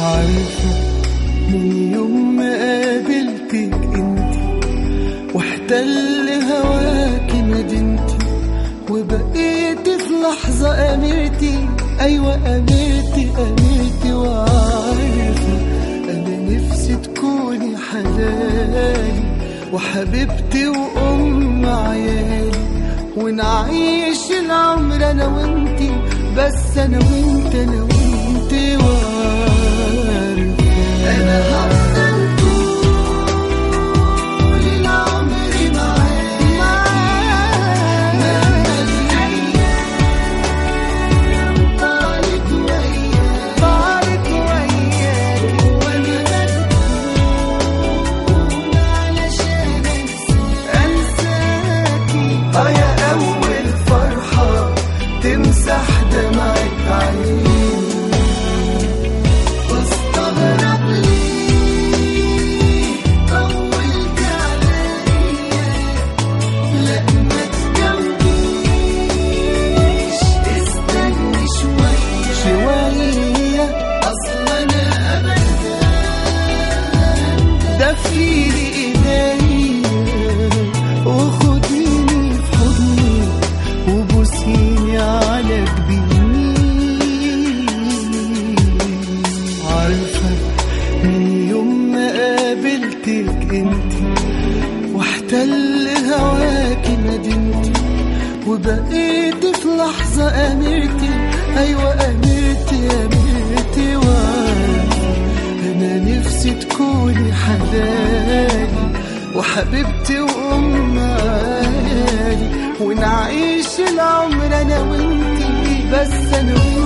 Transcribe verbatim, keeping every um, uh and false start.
عارفة من يوم ما قابلتك انتي واحتل هواكي مدينتي وبقيت في لحظة أميرتي، أيوة أميرتي أميرتي. وعارفة أنا نفسي تكوني حلالي وحبيبتي وأم عيالي، ونعيش العمر أنا وإنتي، بس أنا وإنت أنا وإنتي. وعارفة أنا هفضل طول العمر معاك مهما الأيام طالت وياك طالت وياك، وأنا مجنون علشان أنساكي. آه يا أول فرحة تمسح دمعة عيني، واستغرب ليه طولت عليا. لا ما تجاوبيش، استني شوية شوية، أصل أنا أبدا دفيلي إيديا وخديني في حضني وبوسيني على جبيني. عارفة من يوم ما قابلتك انتي واحتل هواكي مدينتي وبقيت في لحظة أميرتي، أيوة أميرتي أميرتي. وعارفة أنا نفسي تكوني حلالي وحبيبتي وأم عيالي، ونعيش العمر أنا وإنتي، بس أنا وإنتي.